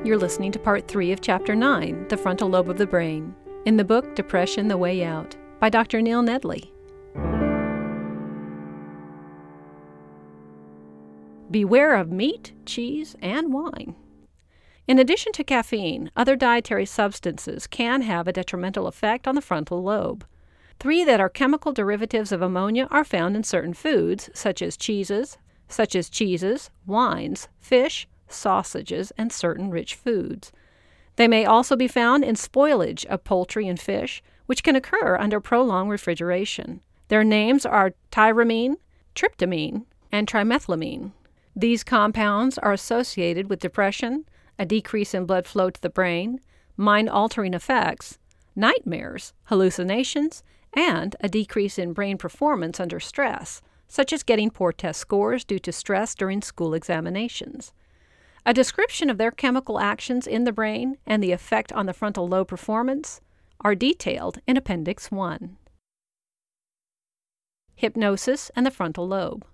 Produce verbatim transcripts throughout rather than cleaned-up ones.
You're listening to Part three of Chapter nine, The Frontal Lobe of the Brain, in the book Depression, The Way Out, by Doctor Neil Nedley. Beware of meat, cheese, and wine. In addition to caffeine, other dietary substances can have a detrimental effect on the frontal lobe. Three that are chemical derivatives of ammonia are found in certain foods, such as cheeses, such as cheeses, wines, fish, sausages, and certain rich foods. They may also be found in spoilage of poultry and fish, which can occur under prolonged refrigeration. Their names are tyramine, tryptamine, and trimethylamine. These compounds are associated with depression, a decrease in blood flow to the brain, mind-altering effects, nightmares, hallucinations, and a decrease in brain performance under stress, such as getting poor test scores due to stress during school examinations. A description of their chemical actions in the brain and the effect on the frontal lobe performance are detailed in Appendix one. Hypnosis and the frontal lobe.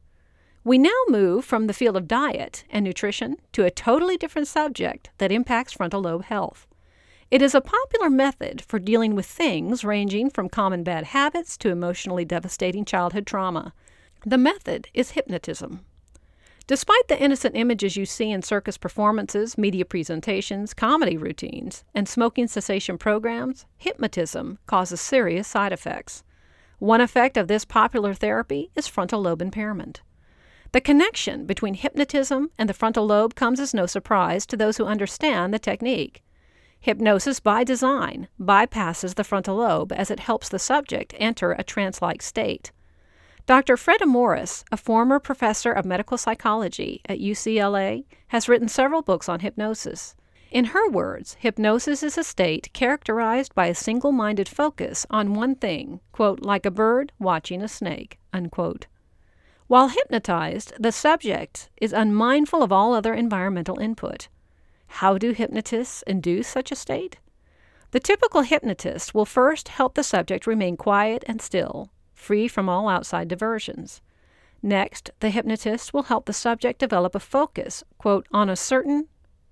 We now move from the field of diet and nutrition to a totally different subject that impacts frontal lobe health. It is a popular method for dealing with things ranging from common bad habits to emotionally devastating childhood trauma. The method is hypnotism. Despite the innocent images you see in circus performances, media presentations, comedy routines, and smoking cessation programs, hypnotism causes serious side effects. One effect of this popular therapy is frontal lobe impairment. The connection between hypnotism and the frontal lobe comes as no surprise to those who understand the technique. Hypnosis, by design, bypasses the frontal lobe as it helps the subject enter a trance-like state. Doctor Freda Morris, a former professor of medical psychology at U C L A, has written several books on hypnosis. In her words, hypnosis is a state characterized by a single-minded focus on one thing, quote, like a bird watching a snake, unquote. While hypnotized, the subject is unmindful of all other environmental input. How do hypnotists induce such a state? The typical hypnotist will first help the subject remain quiet and still, free from all outside diversions. Next, the hypnotist will help the subject develop a focus, quote, on a certain,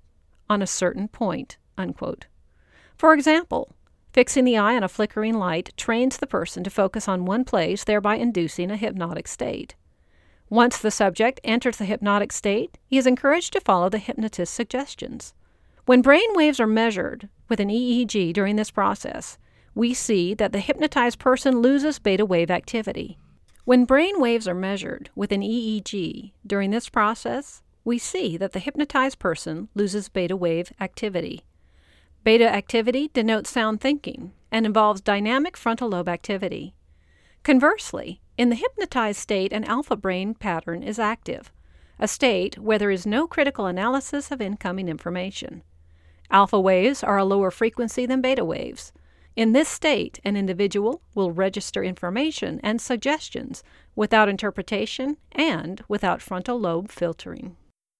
on a certain point, unquote. For example, fixing the eye on a flickering light trains the person to focus on one place, thereby inducing a hypnotic state. Once the subject enters the hypnotic state, he is encouraged to follow the hypnotist's suggestions. When brain waves are measured with an E E G during this process, we see that the hypnotized person loses beta wave activity. When brain waves are measured with an E E G during this process, we see that the hypnotized person loses beta wave activity. Beta activity denotes sound thinking and involves dynamic frontal lobe activity. Conversely, in the hypnotized state, an alpha brain pattern is active, a state where there is no critical analysis of incoming information. Alpha waves are a lower frequency than beta waves. In this state, an individual will register information and suggestions without interpretation and without frontal lobe filtering.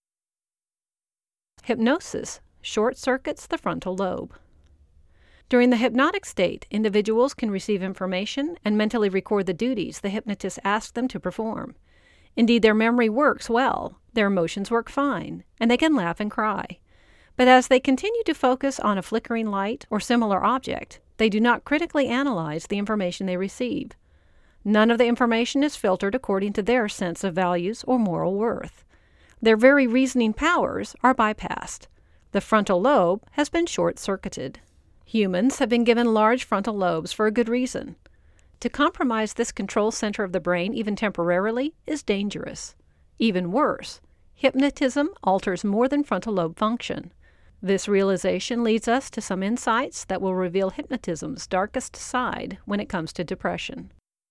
Hypnosis short-circuits the frontal lobe. During the hypnotic state, individuals can receive information and mentally record the duties the hypnotist asks them to perform. Indeed, their memory works well, their emotions work fine, and they can laugh and cry. But as they continue to focus on a flickering light or similar object, they do not critically analyze the information they receive. None of the information is filtered according to their sense of values or moral worth. Their very reasoning powers are bypassed. The frontal lobe has been short-circuited. Humans have been given large frontal lobes for a good reason. To compromise this control center of the brain even temporarily is dangerous. Even worse, hypnotism alters more than frontal lobe function. This realization leads us to some insights that will reveal hypnotism's darkest side when it comes to depression.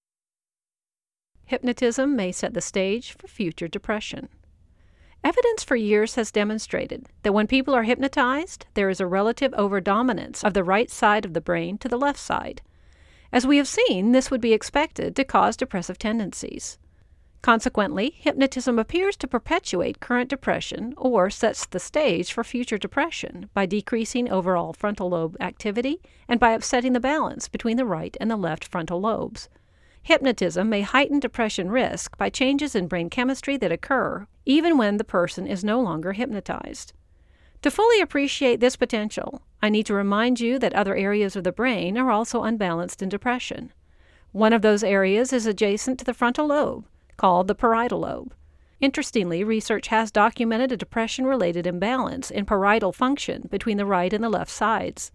Hypnotism may set the stage for future depression. Evidence for years has demonstrated that when people are hypnotized, there is a relative overdominance of the right side of the brain to the left side. As we have seen, this would be expected to cause depressive tendencies. Consequently, hypnotism appears to perpetuate current depression or sets the stage for future depression by decreasing overall frontal lobe activity and by upsetting the balance between the right and the left frontal lobes. Hypnotism may heighten depression risk by changes in brain chemistry that occur even when the person is no longer hypnotized. To fully appreciate this potential, I need to remind you that other areas of the brain are also unbalanced in depression. One of those areas is adjacent to the frontal lobe, called the parietal lobe. Interestingly, research has documented a depression-related imbalance in parietal function between the right and the left sides.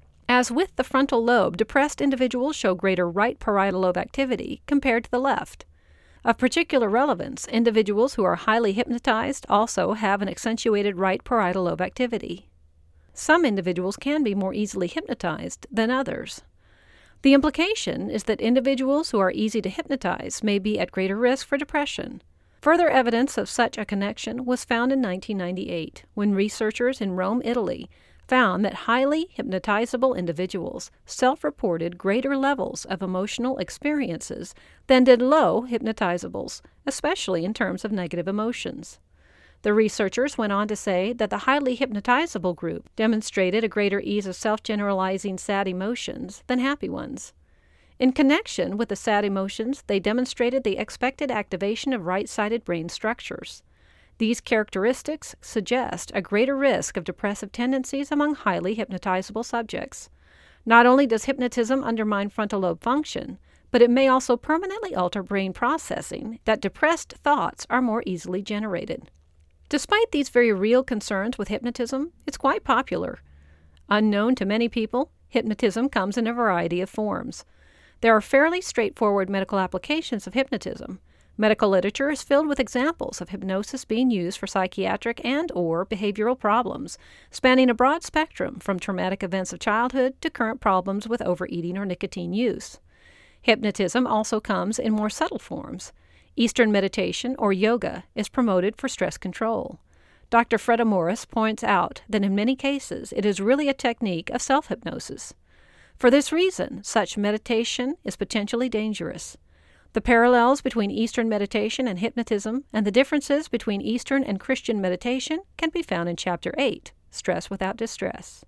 As with the frontal lobe, depressed individuals show greater right parietal lobe activity compared to the left. Of particular relevance, individuals who are highly hypnotized also have an accentuated right parietal lobe activity. Some individuals can be more easily hypnotized than others. The implication is that individuals who are easy to hypnotize may be at greater risk for depression. Further evidence of such a connection was found in nineteen ninety-eight, when researchers in Rome, Italy, found that highly hypnotizable individuals self-reported greater levels of emotional experiences than did low hypnotizables, especially in terms of negative emotions. The researchers went on to say that the highly hypnotizable group demonstrated a greater ease of self-generalizing sad emotions than happy ones. In connection with the sad emotions, they demonstrated the expected activation of right-sided brain structures. These characteristics suggest a greater risk of depressive tendencies among highly hypnotizable subjects. Not only does hypnotism undermine frontal lobe function, but it may also permanently alter brain processing that depressed thoughts are more easily generated. Despite these very real concerns with hypnotism, it's quite popular. Unknown to many people, hypnotism comes in a variety of forms. There are fairly straightforward medical applications of hypnotism. Medical literature is filled with examples of hypnosis being used for psychiatric and or behavioral problems, spanning a broad spectrum from traumatic events of childhood to current problems with overeating or nicotine use. Hypnotism also comes in more subtle forms. Eastern meditation, or yoga, is promoted for stress control. Doctor Freda Morris points out that in many cases it is really a technique of self-hypnosis. For this reason, such meditation is potentially dangerous. The parallels between Eastern meditation and hypnotism and the differences between Eastern and Christian meditation can be found in Chapter eight, Stress Without Distress.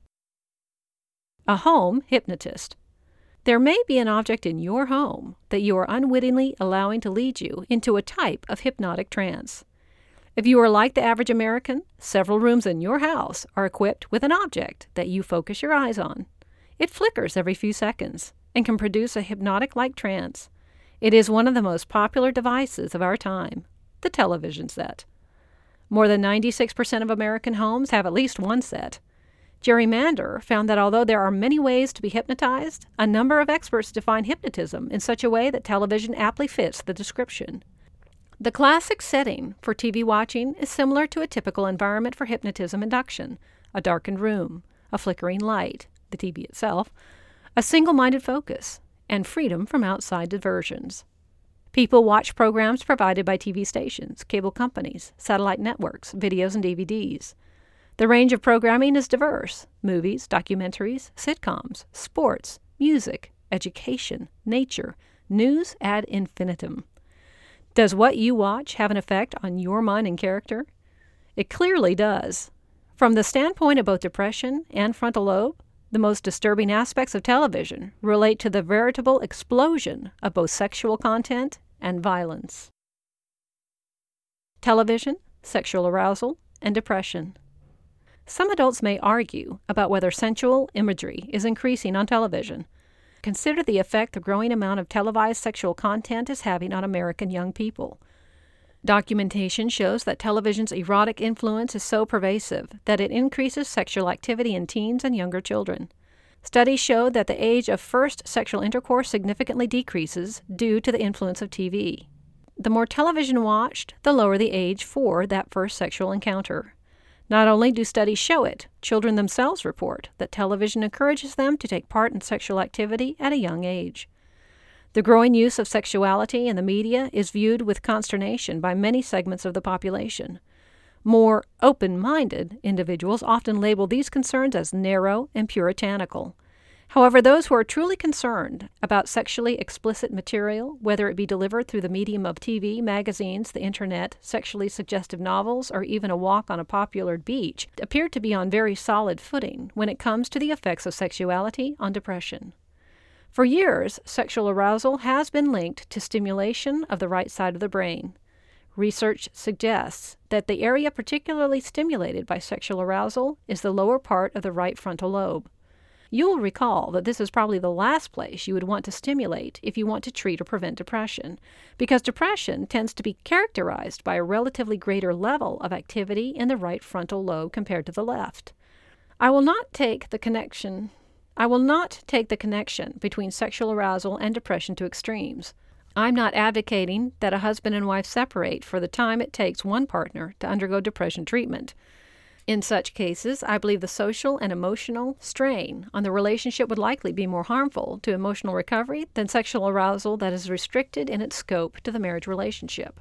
A home hypnotist. There may be an object in your home that you are unwittingly allowing to lead you into a type of hypnotic trance. If you are like the average American, several rooms in your house are equipped with an object that you focus your eyes on. It flickers every few seconds and can produce a hypnotic-like trance. It is one of the most popular devices of our time, the television set. More than ninety-six percent of American homes have at least one set. Jerry Mander found that although there are many ways to be hypnotized, a number of experts define hypnotism in such a way that television aptly fits the description. The classic setting for T V watching is similar to a typical environment for hypnotism induction: a darkened room, a flickering light, the T V itself, a single-minded focus, and freedom from outside diversions. People watch programs provided by T V stations, cable companies, satellite networks, videos, and D V Ds. The range of programming is diverse: movies, documentaries, sitcoms, sports, music, education, nature, news ad infinitum. Does what you watch have an effect on your mind and character? It clearly does. From the standpoint of both depression and frontal lobe, the most disturbing aspects of television relate to the veritable explosion of both sexual content and violence. Television, sexual arousal, and depression. Some adults may argue about whether sensual imagery is increasing on television. Consider the effect the growing amount of televised sexual content is having on American young people. Documentation shows that television's erotic influence is so pervasive that it increases sexual activity in teens and younger children. Studies show that the age of first sexual intercourse significantly decreases due to the influence of T V. The more television watched, the lower the age for that first sexual encounter. Not only do studies show it, children themselves report that television encourages them to take part in sexual activity at a young age. The growing use of sexuality in the media is viewed with consternation by many segments of the population. More open-minded individuals often label these concerns as narrow and puritanical. However, those who are truly concerned about sexually explicit material, whether it be delivered through the medium of T V, magazines, the internet, sexually suggestive novels, or even a walk on a popular beach, appear to be on very solid footing when it comes to the effects of sexuality on depression. For years, sexual arousal has been linked to stimulation of the right side of the brain. research suggests that the area particularly stimulated by sexual arousal is the lower part of the right frontal lobe. You'll recall that this is probably the last place you would want to stimulate if you want to treat or prevent depression, because depression tends to be characterized by a relatively greater level of activity in the right frontal lobe compared to the left. I will not take the connection I will not take the connection between sexual arousal and depression to extremes. I'm not advocating that a husband and wife separate for the time it takes one partner to undergo depression treatment. In such cases, I believe the social and emotional strain on the relationship would likely be more harmful to emotional recovery than sexual arousal that is restricted in its scope to the marriage relationship.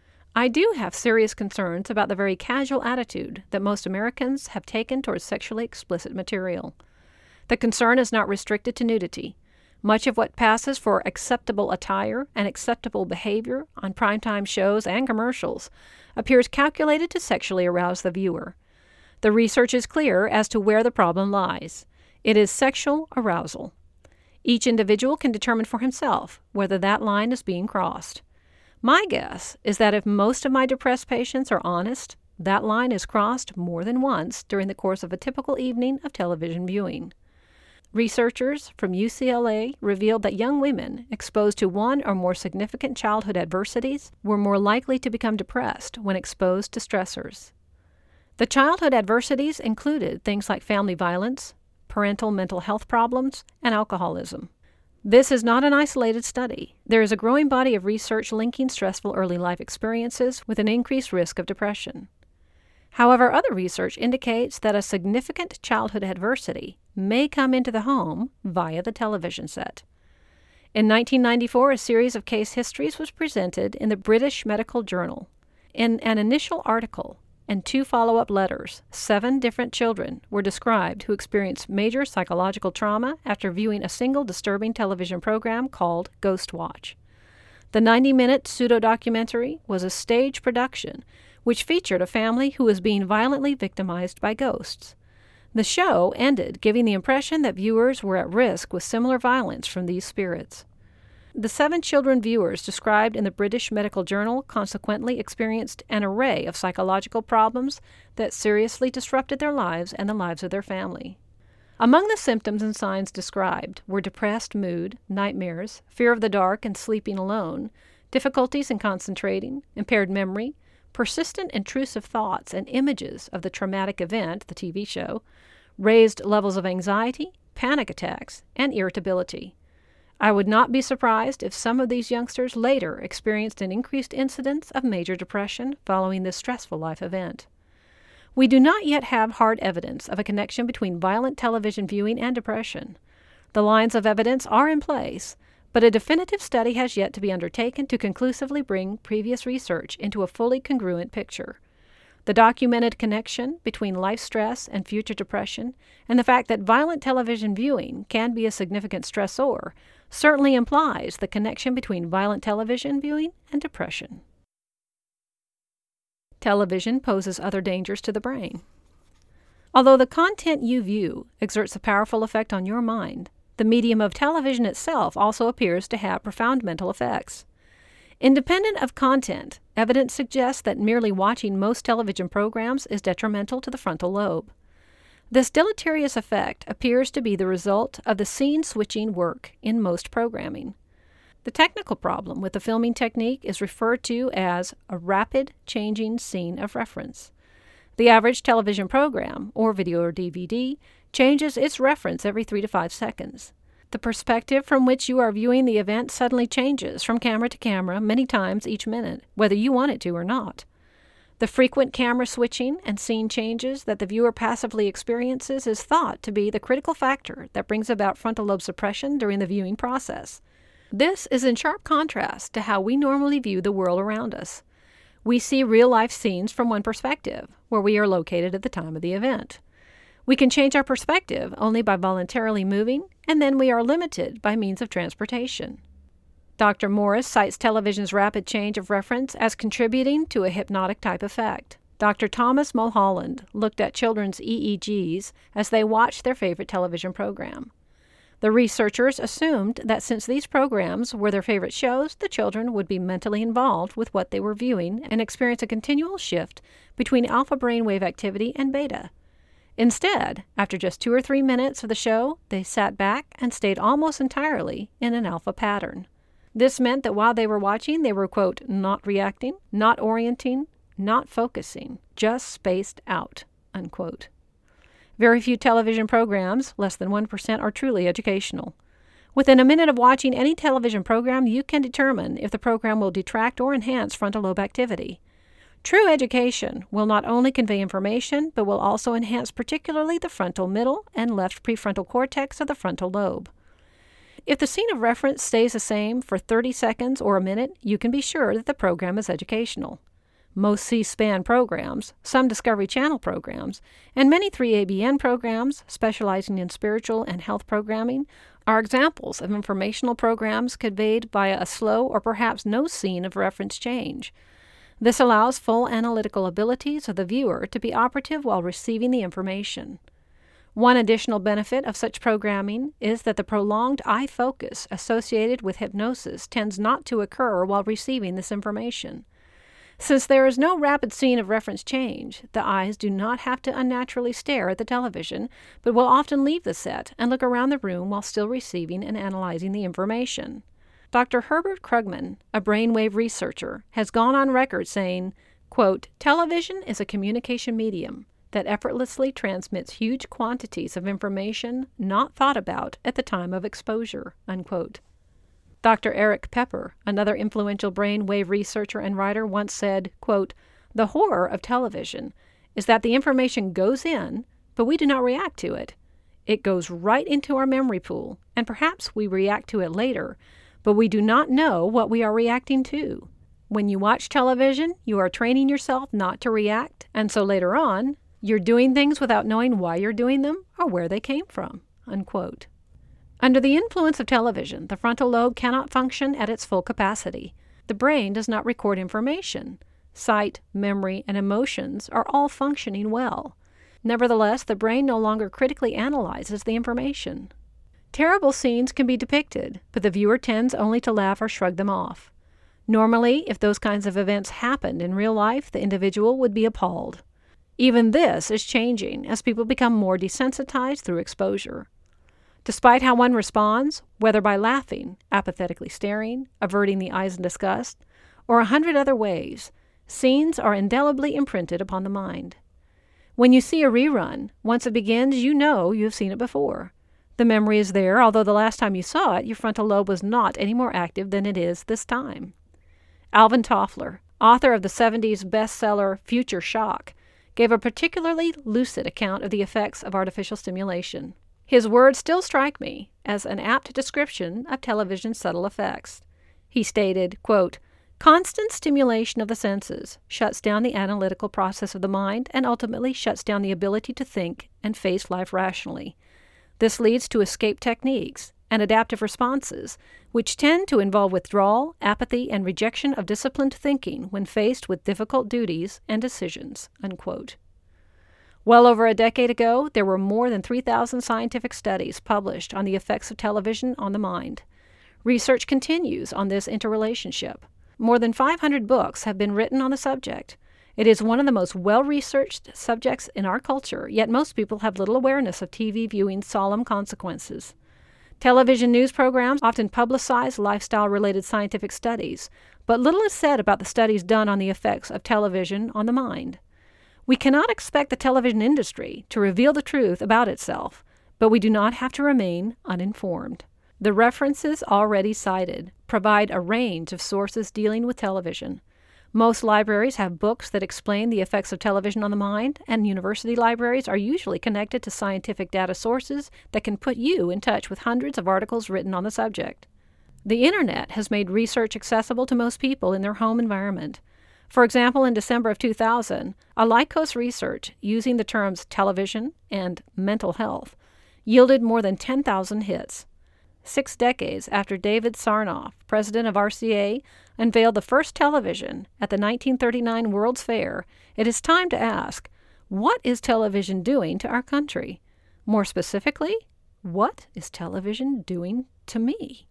I do have serious concerns about the very casual attitude that most Americans have taken towards sexually explicit material. The concern is not restricted to nudity. Much of what passes for acceptable attire and acceptable behavior on primetime shows and commercials appears calculated to sexually arouse the viewer. The research is clear as to where the problem lies. It is sexual arousal. Each individual can determine for himself whether that line is being crossed. My guess is that if most of my depressed patients are honest, that line is crossed more than once during the course of a typical evening of television viewing. Researchers from U C L A revealed that young women exposed to one or more significant childhood adversities were more likely to become depressed when exposed to stressors. The childhood adversities included things like family violence, parental mental health problems, and alcoholism. This is not an isolated study. There is a growing body of research linking stressful early life experiences with an increased risk of depression. However, other research indicates that a significant childhood adversity may come into the home via the television set. In nineteen ninety-four, a series of case histories was presented in the British Medical Journal. In an initial article and two follow-up letters, seven different children were described who experienced major psychological trauma after viewing a single disturbing television program called Ghost Watch. The ninety-minute pseudo-documentary was a stage production which featured a family who was being violently victimized by ghosts. The show ended giving the impression that viewers were at risk with similar violence from these spirits. The seven children viewers described in the British Medical Journal consequently experienced an array of psychological problems that seriously disrupted their lives and the lives of their family. Among the symptoms and signs described were depressed mood, nightmares, fear of the dark and sleeping alone, difficulties in concentrating, impaired memory, persistent intrusive thoughts and images of the traumatic event, the T V show, raised levels of anxiety, panic attacks, and irritability. I would not be surprised if some of these youngsters later experienced an increased incidence of major depression following this stressful life event. We do not yet have hard evidence of a connection between violent television viewing and depression. The lines of evidence are in place, but a definitive study has yet to be undertaken to conclusively bring previous research into a fully congruent picture. The documented connection between life stress and future depression, and the fact that violent television viewing can be a significant stressor, certainly implies the connection between violent television viewing and depression. Television poses other dangers to the brain. Although the content you view exerts a powerful effect on your mind, the medium of television itself also appears to have profound mental effects. Independent of content, evidence suggests that merely watching most television programs is detrimental to the frontal lobe. This deleterious effect appears to be the result of the scene-switching work in most programming. The technical problem with the filming technique is referred to as a rapid changing scene of reference. The average television program, or video or D V D, changes its reference every three to five seconds. The perspective from which you are viewing the event suddenly changes from camera to camera many times each minute, whether you want it to or not. The frequent camera switching and scene changes that the viewer passively experiences is thought to be the critical factor that brings about frontal lobe suppression during the viewing process. This is in sharp contrast to how we normally view the world around us. We see real-life scenes from one perspective, where we are located at the time of the event. We can change our perspective only by voluntarily moving, and then we are limited by means of transportation. Doctor Morris cites television's rapid change of reference as contributing to a hypnotic type effect. Doctor Thomas Mulholland looked at children's E E Gs as they watched their favorite television program. The researchers assumed that since these programs were their favorite shows, the children would be mentally involved with what they were viewing and experience a continual shift between alpha brainwave activity and beta. Instead, after just two or three minutes of the show, they sat back and stayed almost entirely in an alpha pattern. This meant that while they were watching, they were, quote, not reacting, not orienting, not focusing, just spaced out, unquote. Very few television programs, less than one percent, are truly educational. Within a minute of watching any television program, you can determine if the program will detract or enhance frontal lobe activity. True education will not only convey information, but will also enhance particularly the frontal middle and left prefrontal cortex of the frontal lobe. If the scene of reference stays the same for thirty seconds or a minute, you can be sure that the program is educational. Most C-SPAN programs, some Discovery Channel programs, and many three A B N programs specializing in spiritual and health programming are examples of informational programs conveyed via a slow or perhaps no scene of reference change. This allows full analytical abilities of the viewer to be operative while receiving the information. One additional benefit of such programming is that the prolonged eye focus associated with hypnosis tends not to occur while receiving this information. Since there is no rapid scene of reference change, the eyes do not have to unnaturally stare at the television, but will often leave the set and look around the room while still receiving and analyzing the information. Doctor Herbert Krugman, a brainwave researcher, has gone on record saying, quote, television is a communication medium that effortlessly transmits huge quantities of information not thought about at the time of exposure, unquote. Doctor Eric Pepper, another influential brainwave researcher and writer, once said, quote, the horror of television is that the information goes in, but we do not react to it. It goes right into our memory pool, and perhaps we react to it later, but we do not know what we are reacting to. When you watch television, you are training yourself not to react, and so later on, you're doing things without knowing why you're doing them or where they came from, unquote. Under the influence of television, the frontal lobe cannot function at its full capacity. The brain does not record information. Sight, memory, and emotions are all functioning well. Nevertheless, the brain no longer critically analyzes the information. Terrible scenes can be depicted, but the viewer tends only to laugh or shrug them off. Normally, if those kinds of events happened in real life, the individual would be appalled. Even this is changing as people become more desensitized through exposure. Despite how one responds, whether by laughing, apathetically staring, averting the eyes in disgust, or a hundred other ways, scenes are indelibly imprinted upon the mind. When you see a rerun, once it begins, you know you have seen it before. The memory is there, although the last time you saw it, your frontal lobe was not any more active than it is this time. Alvin Toffler, author of the seventies bestseller Future Shock, gave a particularly lucid account of the effects of artificial stimulation. His words still strike me as an apt description of television's subtle effects. He stated, quote, constant stimulation of the senses shuts down the analytical process of the mind and ultimately shuts down the ability to think and face life rationally. This leads to escape techniques and adaptive responses, which tend to involve withdrawal, apathy, and rejection of disciplined thinking when faced with difficult duties and decisions, unquote. Well over a decade ago, there were more than three thousand scientific studies published on the effects of television on the mind. Research continues on this interrelationship. More than five hundred books have been written on the subject. It is one of the most well-researched subjects in our culture, yet most people have little awareness of T V viewing's solemn consequences. Television news programs often publicize lifestyle-related scientific studies, but little is said about the studies done on the effects of television on the mind. We cannot expect the television industry to reveal the truth about itself, but we do not have to remain uninformed. The references already cited provide a range of sources dealing with television. Most libraries have books that explain the effects of television on the mind, and university libraries are usually connected to scientific data sources that can put you in touch with hundreds of articles written on the subject. The Internet has made research accessible to most people in their home environment. For example, in December of two thousand, a Lycos research using the terms television and mental health yielded more than ten thousand hits. Six decades after David Sarnoff, president of R C A, unveiled the first television at the nineteen thirty-nine World's Fair, it is time to ask, what is television doing to our country? More specifically, What is television doing to me?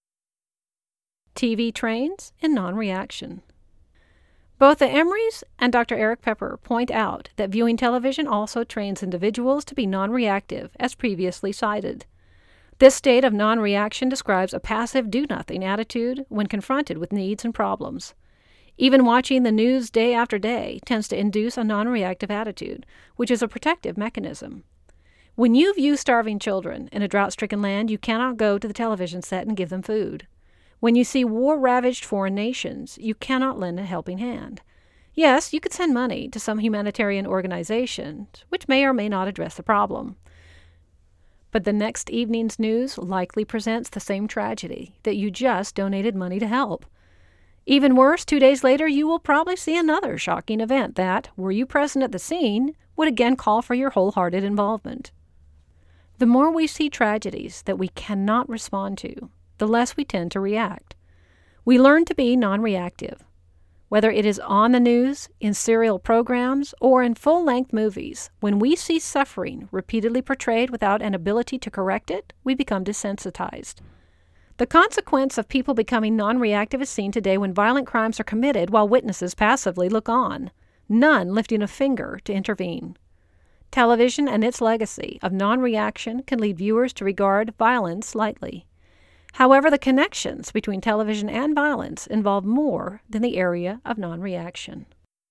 T V trains in non-reaction. Both the Emrys and Doctor Eric Pepper point out that viewing television also trains individuals to be non-reactive, as previously cited. This state of non-reaction describes a passive do-nothing attitude when confronted with needs and problems. Even watching the news day after day tends to induce a non-reactive attitude, which is a protective mechanism. When you view starving children in a drought-stricken land, you cannot go to the television set and give them food. When you see war-ravaged foreign nations, you cannot lend a helping hand. Yes, you could send money to some humanitarian organizations, which may or may not address the problem. But the next evening's news likely presents the same tragedy that you just donated money to help. Even worse, two days later, you will probably see another shocking event that, were you present at the scene, would again call for your wholehearted involvement. The more we see tragedies that we cannot respond to, the less we tend to react. We learn to be non-reactive. Whether it is on the news, in serial programs, or in full-length movies, when we see suffering repeatedly portrayed without an ability to correct it, we become desensitized. The consequence of people becoming non-reactive is seen today when violent crimes are committed while witnesses passively look on, none lifting a finger to intervene. Television and its legacy of non-reaction can lead viewers to regard violence lightly. However, the connections between television and violence involve more than the area of non-reaction.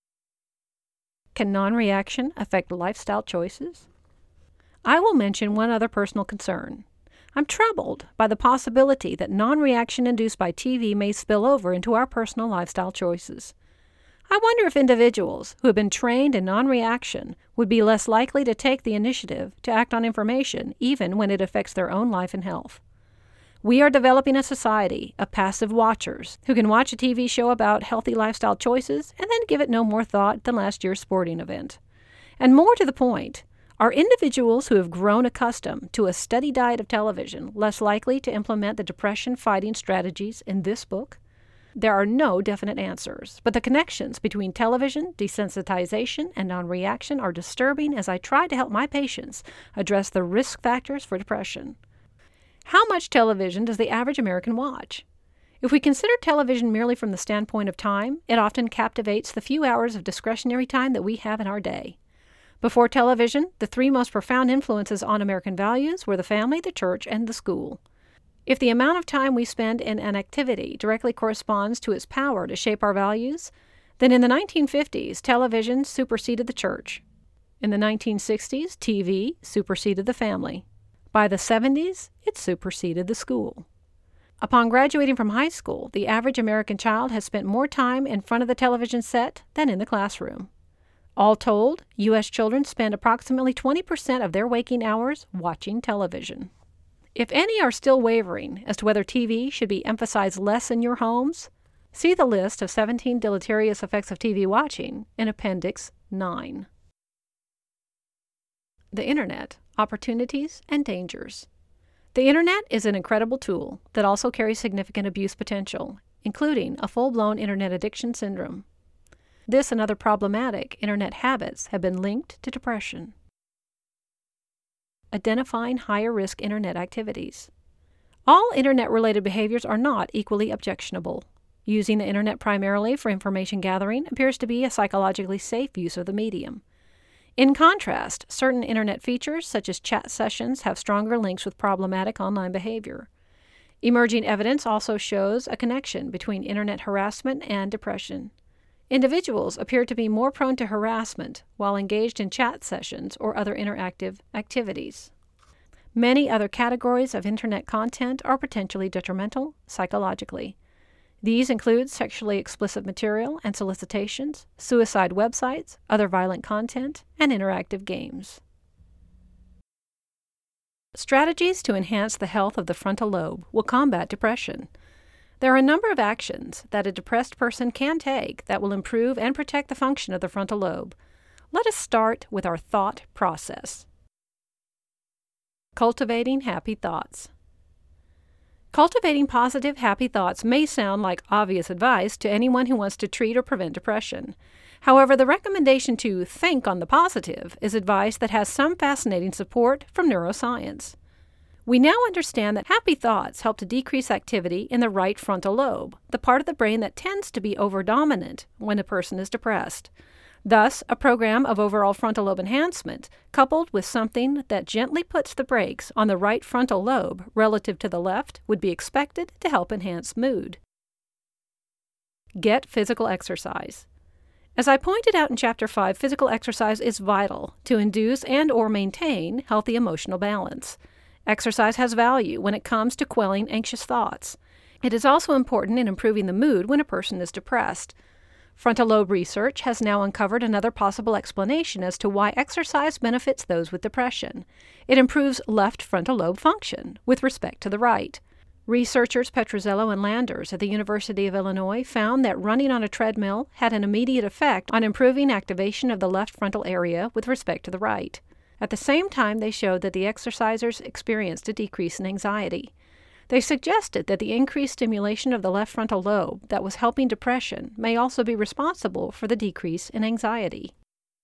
Can non-reaction affect lifestyle choices? I will mention one other personal concern. I'm troubled by the possibility that non-reaction induced by T V may spill over into our personal lifestyle choices. I wonder if individuals who have been trained in non-reaction would be less likely to take the initiative to act on information even when it affects their own life and health. We are developing a society of passive watchers who can watch a T V show about healthy lifestyle choices and then give it no more thought than last year's sporting event. And more to the point, are individuals who have grown accustomed to a steady diet of television less likely to implement the depression-fighting strategies in this book? There are no definite answers, but the connections between television, desensitization, and non-reaction are disturbing as I try to help my patients address the risk factors for depression. How much television does the average American watch? If we consider television merely from the standpoint of time, it often captivates the few hours of discretionary time that we have in our day. Before television, the three most profound influences on American values were the family, the church, and the school. If the amount of time we spend in an activity directly corresponds to its power to shape our values, then in the nineteen fifties, television superseded the church. In the nineteen sixties, T V superseded the family. By the seventies, it superseded the school. Upon graduating from high school, the average American child has spent more time in front of the television set than in the classroom. All told, U S children spend approximately twenty percent of their waking hours watching television. If any are still wavering as to whether T V should be emphasized less in your homes, see the list of seventeen deleterious effects of T V watching in Appendix nine. The Internet, Opportunities and Dangers. The Internet is an incredible tool that also carries significant abuse potential, including a full-blown Internet addiction syndrome. This and other problematic Internet habits have been linked to depression. Identifying higher-risk Internet activities. All Internet-related behaviors are not equally objectionable. Using the Internet primarily for information gathering appears to be a psychologically safe use of the medium. In contrast, certain Internet features, such as chat sessions, have stronger links with problematic online behavior. Emerging evidence also shows a connection between Internet harassment and depression. Individuals appear to be more prone to harassment while engaged in chat sessions or other interactive activities. Many other categories of Internet content are potentially detrimental psychologically. These include sexually explicit material and solicitations, suicide websites, other violent content, and interactive games. Strategies to enhance the health of the frontal lobe will combat depression. There are a number of actions that a depressed person can take that will improve and protect the function of the frontal lobe. Let us start with our thought process. Cultivating happy thoughts. Cultivating positive, happy thoughts may sound like obvious advice to anyone who wants to treat or prevent depression. However, the recommendation to think on the positive is advice that has some fascinating support from neuroscience. We now understand that happy thoughts help to decrease activity in the right frontal lobe, the part of the brain that tends to be overdominant when a person is depressed. Thus, a program of overall frontal lobe enhancement, coupled with something that gently puts the brakes on the right frontal lobe relative to the left, would be expected to help enhance mood. Get physical exercise. As I pointed out in Chapter five, physical exercise is vital to induce and or maintain healthy emotional balance. Exercise has value when it comes to quelling anxious thoughts. It is also important in improving the mood when a person is depressed. Frontal lobe research has now uncovered another possible explanation as to why exercise benefits those with depression. It improves left frontal lobe function with respect to the right. Researchers Petrozello and Landers at the University of Illinois found that running on a treadmill had an immediate effect on improving activation of the left frontal area with respect to the right. At the same time, they showed that the exercisers experienced a decrease in anxiety. They suggested that the increased stimulation of the left frontal lobe that was helping depression may also be responsible for the decrease in anxiety.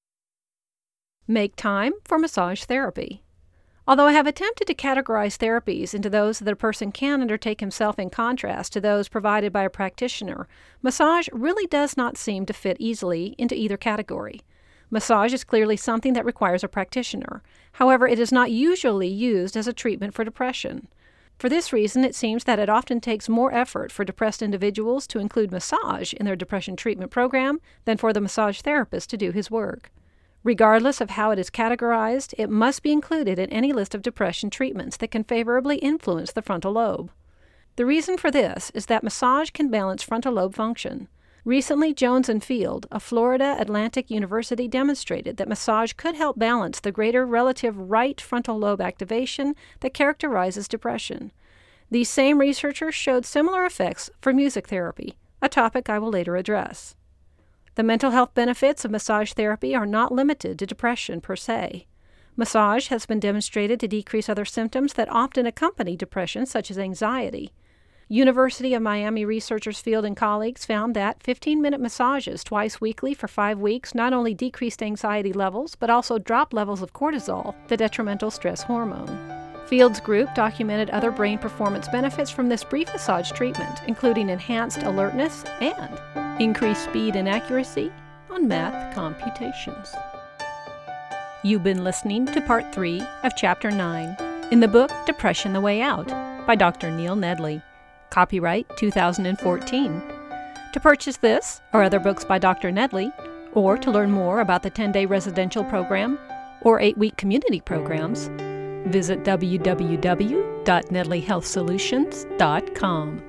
Make time for massage therapy. Although I have attempted to categorize therapies into those that a person can undertake himself in contrast to those provided by a practitioner, massage really does not seem to fit easily into either category. Massage is clearly something that requires a practitioner. However, it is not usually used as a treatment for depression. For this reason, it seems that it often takes more effort for depressed individuals to include massage in their depression treatment program than for the massage therapist to do his work. Regardless of how it is categorized, it must be included in any list of depression treatments that can favorably influence the frontal lobe. The reason for this is that massage can balance frontal lobe function. Recently, Jones and Field of Florida Atlantic University demonstrated that massage could help balance the greater relative right frontal lobe activation that characterizes depression. These same researchers showed similar effects for music therapy, a topic I will later address. The mental health benefits of massage therapy are not limited to depression per se. Massage has been demonstrated to decrease other symptoms that often accompany depression, such as anxiety. University of Miami researchers Field and colleagues found that fifteen-minute massages twice weekly for five weeks not only decreased anxiety levels, but also dropped levels of cortisol, the detrimental stress hormone. Field's group documented other brain performance benefits from this brief massage treatment, including enhanced alertness and increased speed and accuracy on math computations. You've been listening to Part three of Chapter nine in the book Depression: The Way Out by Doctor Neil Nedley. Copyright two thousand fourteen. To purchase this or other books by Doctor Nedley, or to learn more about the ten-day residential program or eight-week community programs, visit w w w dot nedley health solutions dot com.